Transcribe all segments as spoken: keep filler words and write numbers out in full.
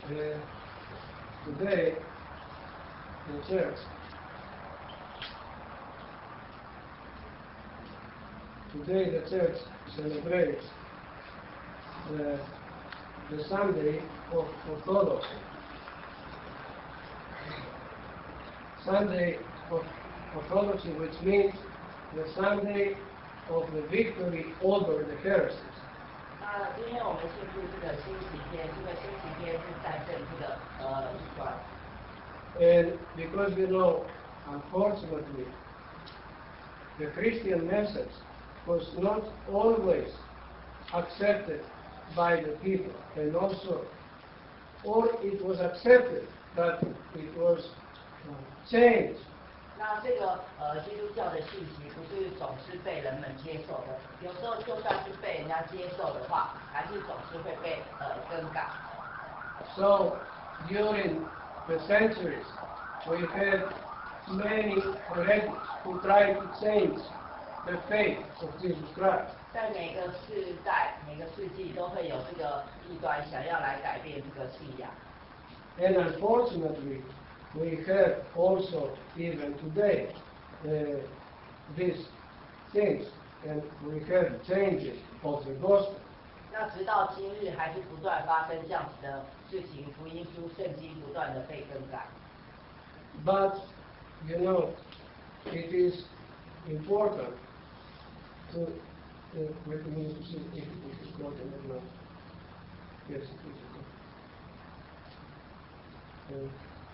uh, today the church today the church celebrates the, the Sunday of Orthodoxy. Sunday of Orthodoxy, which means the Sunday of the victory over the heresies. 那今天我们庆祝这个星期天，这个星期天是战胜这个呃异端。 And because you know, unfortunately, the Christian message was not always accepted by the people, and also, or it was accepted, but it was uh, changed. 那这个呃基督教的信息不是总是被人们接受的，有时候就算是被人家接受的话，还是总是会被呃更改。 So during the centuries, we had many heretics who tried to change the faith of Jesus Christ. 在每个世代、每个世纪都会有这个异端想要来改变这个信仰。 And unfortunately, we have also, even today, uh, these things, and we have changes of the gospel. 那直到今日还是不断发生这样子的事情，福音书、圣经不断的被更改。 But, you know, it is important to, uh, let me see if it is got or not. Yes, it is. Uh,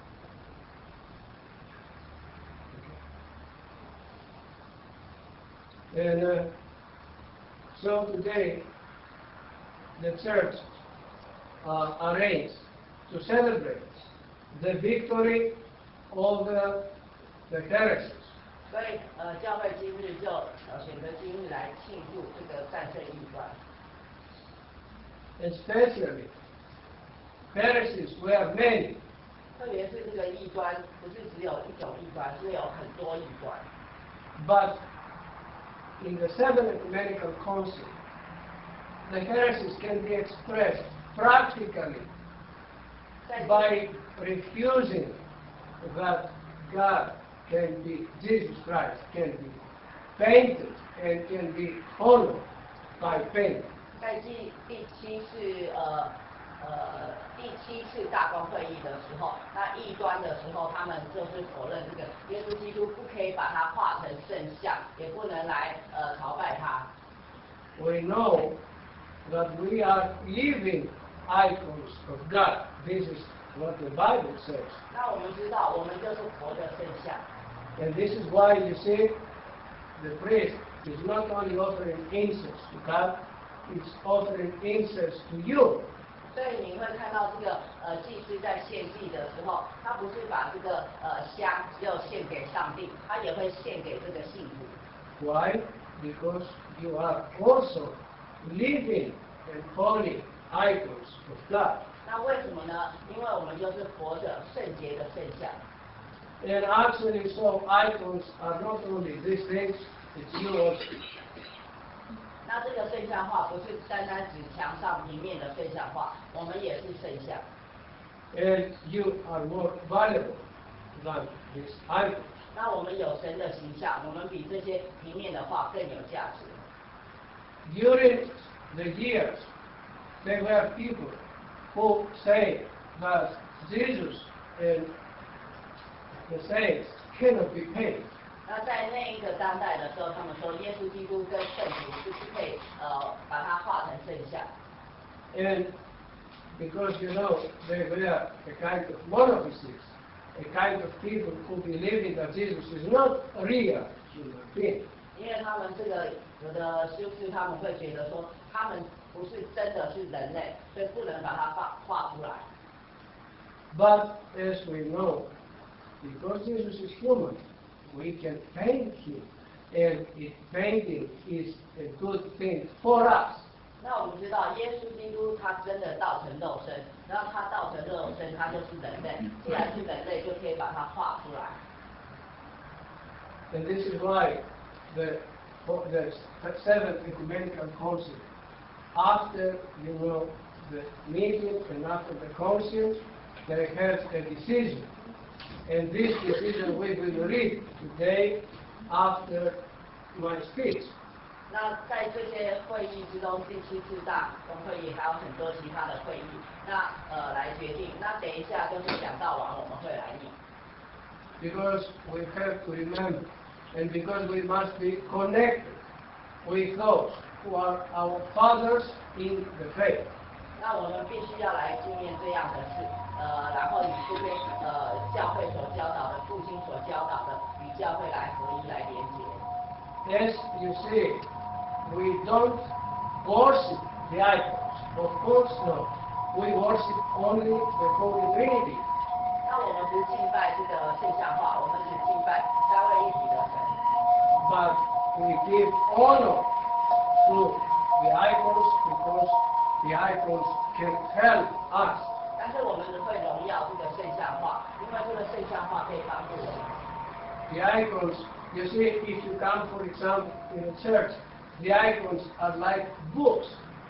And uh, so today, the church uh, arranged to celebrate the victory over the heresies. 所以呃，教会今日就呃选择今日来庆祝这个战胜异端。 Especially, heresies were many. 特别是这个异端，不是只有一种异端，是有很多异端。 But in the Seventh Ecumenical Council, the heresies can be expressed practically by refusing that God can be, Jesus Christ can be painted and can be honored by painting. 在第第七次呃呃第七次大公会议的时候，那异端的时候，他们就是否认这个耶稣基督不可以把它画成圣像，也不能来呃朝拜他。 We know that we are living icons of God. This is what the Bible says. 那我们知道，我们就是活的圣像。 And this is why you see the priest is not only offering incense to God, it's offering incense to you. 所以你会看到这个呃祭司在献祭的时候，他不是把这个呃香只有献给上帝，他也会献给这个信徒。 Why? Because you are also living and holy icons of God. 那为什么呢？因为我们就是活着圣洁的圣像。 And actually, so icons are not only these things, it's you also. 那这个圣像画不是单单指墙上平面的圣像画，我们也是圣像。 And you are more valuable than these icons. 那我们有神的形象，我们比这些平面的画更有价值。 During the years, there were people who say that Jesus and the saints cannot be paid. 那在那一个当代的时候，他们说耶稣基督跟圣徒是不可以呃把它画成圣像。 And because you know they were a kind of monophysites, a kind of people who believe that Jesus is not a real human being. 因为他们这个有的修士他们会觉得说，他们不是真的是人类，所以不能把它画画出来。 But as we know, because Jesus is human, we can paint him, and it, painting is a good thing for us. 那我们知道，耶稣基督他真的道成肉身，然后他道成肉身，他就是人类。既然是人类，就可以把它画出来。 And this is why the, the Seventh Ecumenical Council, after you know the meeting and after the council, they have a decision. And this decision we will read today after my speech. 那在这些会议之中，第七次大公会议还有很多其他的会议，那呃来决定。那等一下就是讲到完，我们会来念。 Because we have to remember, and because we must be connected with those who are our fathers in the faith. 那我们必须要来纪念这样的事，呃，然后与这些呃教会所教导的、父亲所教导的，与教会来合一、来连结。 As you see, we don't worship the idols. Of course not. We worship only the Holy Trinity. 那我们不敬拜这个圣像化，我们只敬拜三位一体的神。 But we give honor to the icons because the icons can help us. 但是我们会荣耀这个圣像化，因为这个圣像化可以帮助我们。 The icons, you see, if you come, for example, in a church, the icons are like books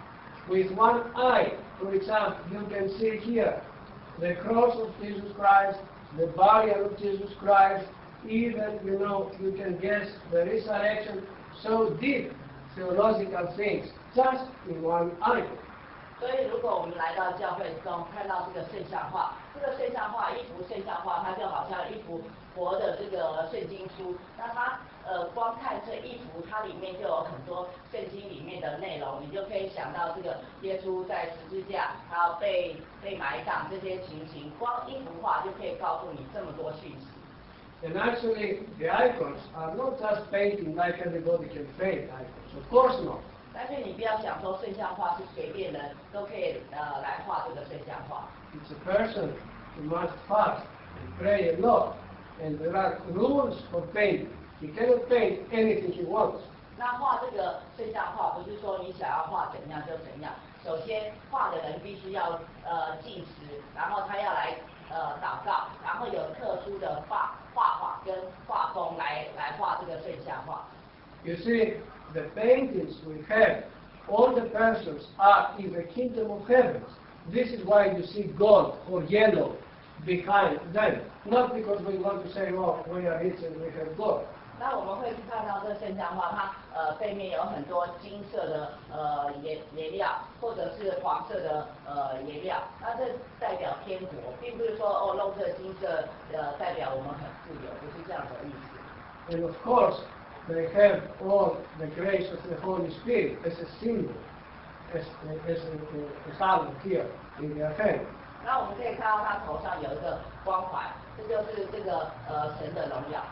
with one eye. For example, you can see here the cross of Jesus Christ, the burial of Jesus Christ, even, you know, you can guess the resurrection, so deep theological things, just in one icon. 所以，如果我们来到教会中看到这个圣像画，这个圣像画一幅圣像画，它就好像一幅活的这个圣经书。那它呃，光看这一幅，它里面就有很多圣经里面的内容，你就可以想到这个耶稣在十字架，还有被被埋葬这些情形，光一幅画就可以告诉你这么多讯息。 And actually, the icons are not just painting like everybody can paint icons. Of course not. 但是你不要想说圣像画是随便人都可以呃来画这个圣像画。 It's a person who must fast and pray a lot, and there are rules for painting. He cannot paint anything he wants. 那画这个圣像画不是说你想要画怎样就怎样，首先画的人必须要呃禁食，然后他要来呃祷告，然后有特殊的画画法跟画风来来画这个圣像画。 You see, the paintings we have, all the persons are in the kingdom of heaven. This is why you see gold or yellow behind them. Not because we want to say, oh, we are rich and we have gold. 那我们会去看到这圣像画，它呃背面有很多金色的呃颜颜料，或者是黄色的呃颜料，那这代表天国，并不是说哦弄这金色呃代表我们很富有，不是这样的意思。 And of course, they have all the grace of the Holy Spirit as a symbol, as, as a, a symbol here in their hand. 那我们可以看到他头上有一个光环，这就是这个呃神的荣耀。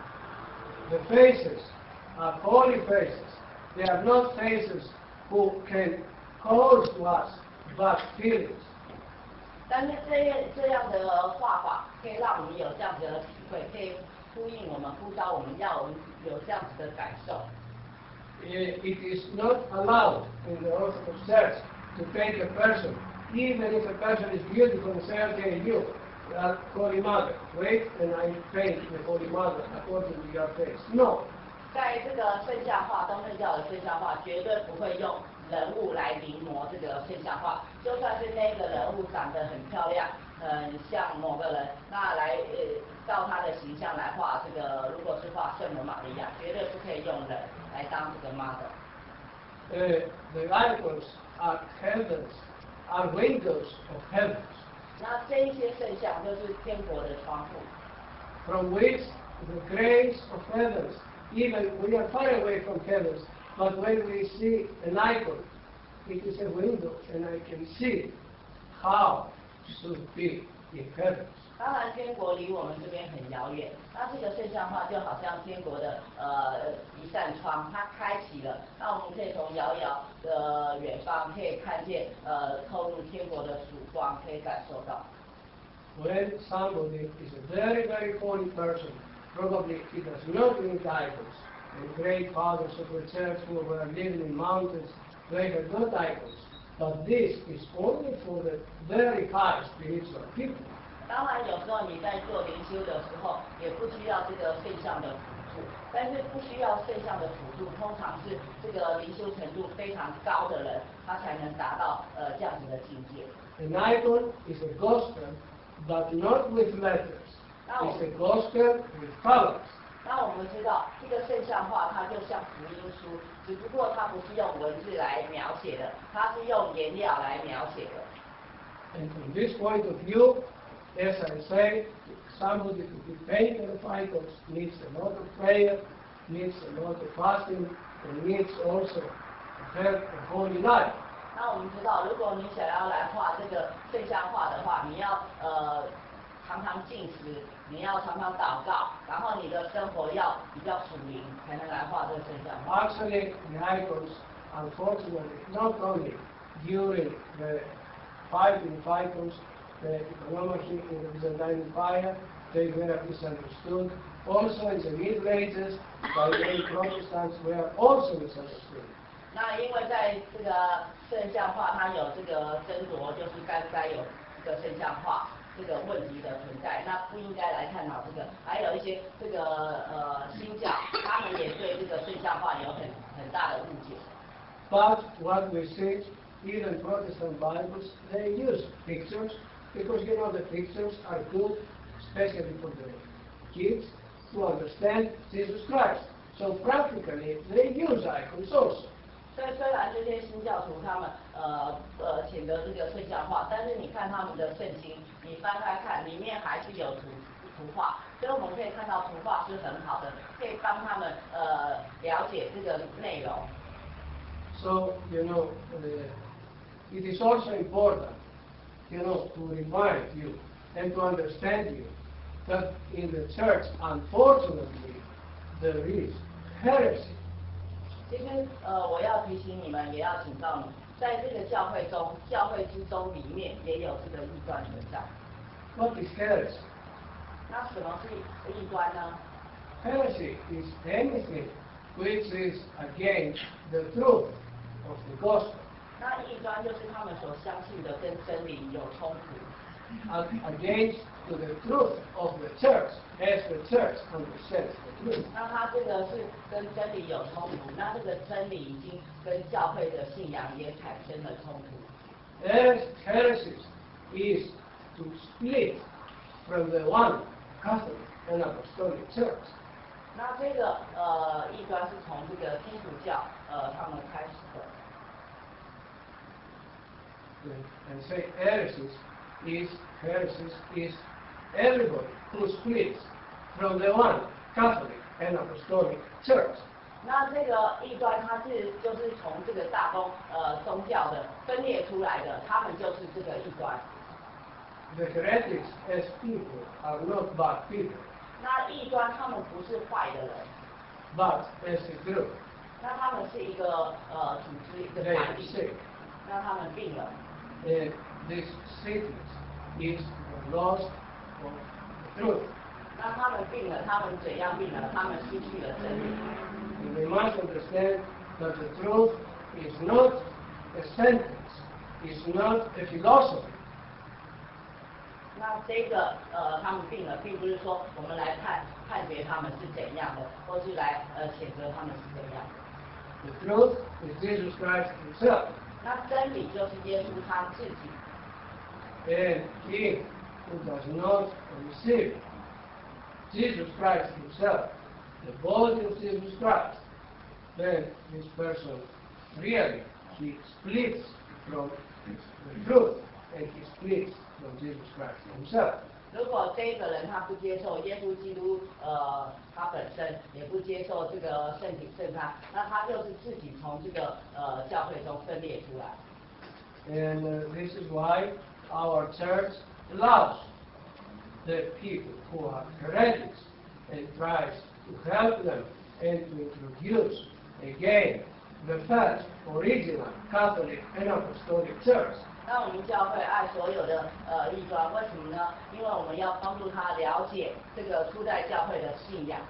The faces are holy faces. They are not faces who can cause to us bad feelings. 但是这这样的画法可以让我们有这样子的体会，可以呼应我们、呼召我们，要我们有这样子的感受。 It is not allowed in the Orthodox Church to paint a person, even if a person is beautiful and say, okay, you, uh, Holy Mother, wait, and I paint the Holy Mother according to your face. No. 在这个圣像画，东正教的圣像画绝对不会用人物来临摹这个圣像画，就算是那个人物长得很漂亮，很像某个人，那来呃照他的形象来画这个，如果是画圣母玛利亚，绝对不可以用人来当这个 model。 Uh, the icons are heavens, are windows of heavens. 那这一些圣像就是天国的窗户。 From which the grace of heavens, even we are far away from heavens, but when we see an icon, it is a window, and I can see how it should be in heavens. 当然，天国离我们这边很遥远。那这个圣像画就好像天国的呃一扇窗，它开启了，那我们可以从遥遥的远方可以看见呃透入天国的曙光，可以感受到。 When somebody is a very, very holy person, probably he does not need icons. And great fathers of the church who were living in mountains, they had not icons. But this is only for the very high spiritual people. 当然，有时候你在做灵修的时候，也不需要这个圣像的辅助。 助，但是不需要圣像的辅助，通常是这个灵修程度非常高的人，他才能达到呃这样子的境界。 An icon is a gospel, but not with letters. It's a gospel with colors. 那我们知道，这个圣像画它就像福音书，只不过它不是用文字来描写的，它是用颜料来描写的。 And from this point of view, as I say, somebody to be painter of icons needs a lot of prayer, needs a lot of fasting, and needs also to have a holy life. 那我们知道，如果你想要来画这个圣像画的话，你要呃常常进食，你要常常祷告，然后你的生活要比较属灵，才能来画这个圣像画。 Actually, the icons, unfortunately, not only during the fighting of icons, the economy in the Byzantine Empire, they were misunderstood. Also in the Middle Ages, by many Protestants were also misunderstood. 那因为在这个圣像画，它有这个争夺，就是该不该有这个圣像画这个问题的存在，那不应该来探讨这个。还有一些这个呃新教，他们也对这个圣像画有很很大的误解。 But what we see, even Protestant Bibles, they use pictures because you know the pictures are good, especially for the kids to understand Jesus Christ. So practically, they use icons also. 所以虽然这些新教徒他们呃呃谴责这个圣像画，但是你看他们的圣经，你翻开看，里面还是有图图画，所以我们可以看到图画是很好的，可以帮他们呃了解这个内容。 So you know, uh, it is also important, you know, to remind you and to understand you that in the church, unfortunately, there is heresy. 其实，呃，我要提醒你们，也要警告你，在这个教会中，教会之中里面也有这个异端存在。 What is heresy? 那什么是异端呢？ Heresy is anything which is against the truth of the gospel. 那异端就是他们所相信的跟真理有冲突。 Against to the truth of the church, as the church understands the truth. 那它这个是跟真理有冲突，那这个真理已经跟教会的信仰也产生了冲突。 As heresy is to split from the one Catholic and Apostolic Church. 那这个呃异端是从这个基督教呃他们开始的。 And say heresies is heresies is everybody who splits from the one Catholic and Apostolic Church. 那这个异端，它是就是从这个大公呃宗教的分裂出来的，他们就是这个异端。 The heretics as people are not bad people. 那异端他们不是坏的人， but as a group. 那他们是一个呃组织一个 They 团 are 体， sick. 那他们病了。 And this sickness is the loss of the truth. 那他们病了，他们怎样病了？他们失去了真理。 And we must understand that the truth is not a sentence, is not a philosophy. 那这个呃，他们病了，并不是说我们来判判决他们是怎样的，或是来呃谴责他们是怎样的。 The truth is Jesus Christ himself. 那真理就是耶稣他自己。 And he who does not receive Jesus Christ himself, the body of Jesus Christ, then this person really, he splits from the truth and he splits from Jesus Christ himself. 如果这个人他不接受耶稣基督，呃，他本身也不接受这个圣体圣餐，那他就是自己从这个呃教会中分裂出来。 And uh, this is why our church loves the people who are heretics and tries to help them and to introduce again the first original Catholic and Apostolic Church. 那我们教会爱所有的呃异端，为什么呢？因为我们要帮助他了解这个初代教会的信仰。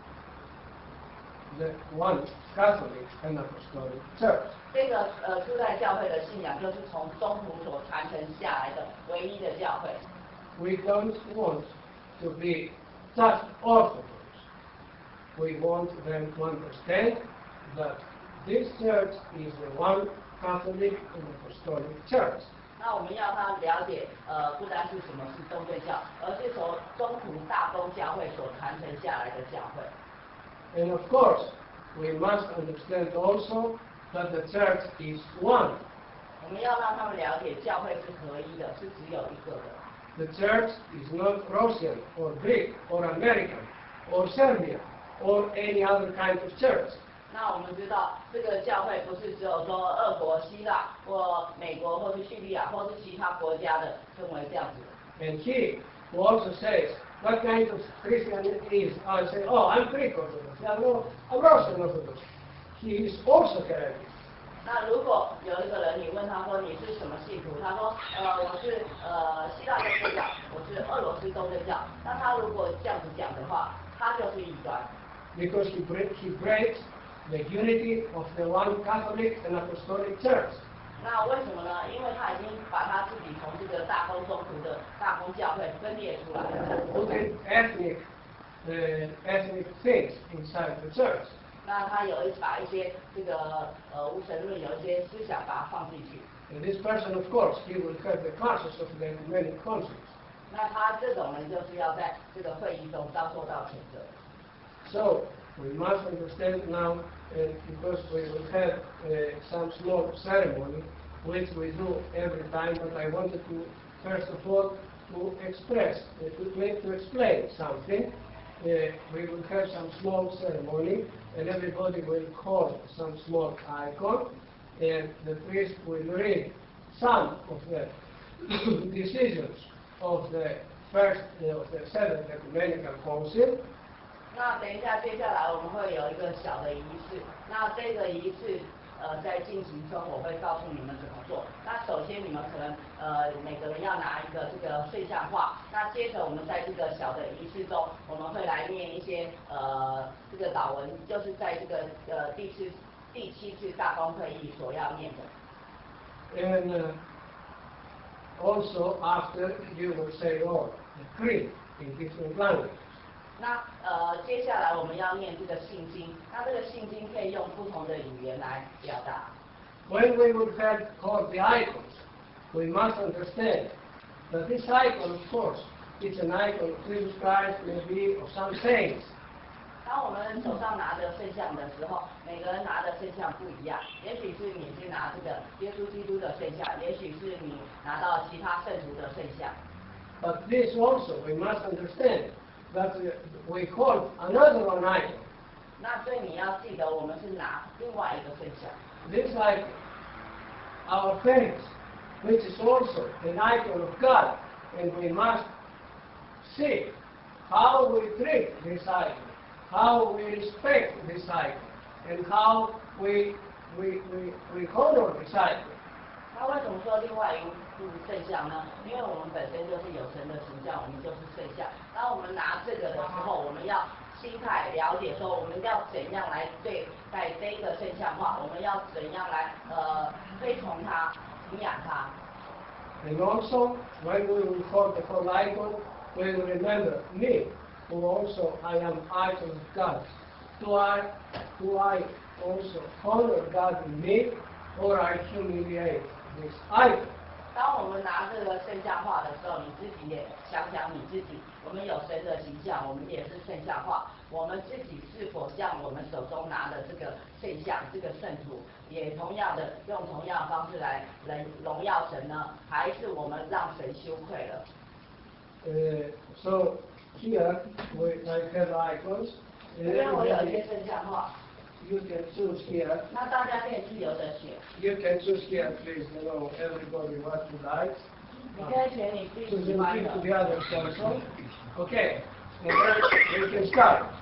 The one Catholic and Apostolic Church. 这个呃初代教会的信仰就是从中途所传承下来的唯一的教会。 We don't want to be just Orthodox. we want them to understand that this church is the one Catholic and Apostolic Church. 那我们要他了解，呃，不单是什么是东正教，而是从中途大公教会所传承下来的教会。 And of course, we must understand also that the church is one. 我们要让他们了解，教会是合一的，是只有一个的。 The church is not Russian or Greek or American or Serbian or any other kind of church. 那我们知道，这个教会不是只有说俄国、希腊或美国或是叙利亚或是其他国家的称为这样子的。 And he who also says, what kind of Christian is? I say, oh, I'm Greek Orthodox. I'm, no, I'm Russian Orthodox. He is also heretic. 那如果有一个人，你问他说你是什么信徒？他说，呃，我是呃希腊东正教，我是俄罗斯东正教。那他如果这样子讲的话，他就是异端。 Because he, break, he breaks the unity of the one Catholic and Apostolic Church. 那为什么呢？因为他已经把他自己从这个大公宗徒的大公教会分裂出来了。 Putting ethnic, uh, ethnic things inside the church. 那他有一把一些这个呃无神论，有一些思想把它放进去。 And this person, of course, he will have the classes of the ecumenic councils. 那他这种人就是要在这个会议中遭受到谴责。 So we must understand now, uh, because we will have uh, some small ceremony, which we do every time, but I wanted to, first of all, to express, uh, to, to explain something. Uh, we will have some small ceremony, and everybody will hold some small icon, and the priest will read some of the decisions of the first, uh, of the Seventh Ecumenical Council. 那等一下，接下来我们会有一个小的仪式。那这个仪式，呃，在进行中我会告诉你们怎么做。那首先你们可能呃每个人要拿一个这个圣像画。那接着我们在这个小的仪式中，我们会来念一些呃这个祷文，就是在这个呃第四第七次大公会议所要念的。 And uh, also after you will say all the creed in different languages. 那呃，接下来我们要念这个信经，那这个信经可以用不同的语言来表达。 When we would have called the icons, we must understand that this icon, of course, it's an icon of Jesus Christ, maybe of some saints. 当我们手上拿着圣像的时候，每个人拿的圣像不一样。也许是你是拿这个耶稣基督的圣像，也许是你拿到其他圣徒的圣像。 But this also we must understand. That we call another one icon. 那所以你要记得，我们是拿另外一个圣像。 This icon, our face, which is also an icon of God, and we must see how we treat this icon, how we respect this icon, and how we we we we honor this icon. 那为什么说另外一副圣像呢？因为我们本身就是有神的形象，我们就是圣像。当我们拿这个的时候，我们要心态了解说，我们要怎样来对待这个圣像画，我们要怎样来呃推崇它、敬仰它。 And also, when we will hold the whole icon, we will remember me, who also I am icon of God. Do I, do I also honor God in me, or I humiliate this icon? 当我们拿这个圣像画的时候，你自己也想想你自己。我们有神的形象，我们也是圣像画。我们自己是否像我们手中拿的这个圣像，这个圣徒，也同样的用同样的方式来来荣耀神呢？还是我们让神羞愧了？ Uh, so here we I have icons. 因为我有一些圣像画。 You can choose here. 那大家可以自由的选。 You can choose here, please. You know, everybody what you like. 你可以选你自 To 己喜欢 give 的 to。the other person. Okay. And then we can start.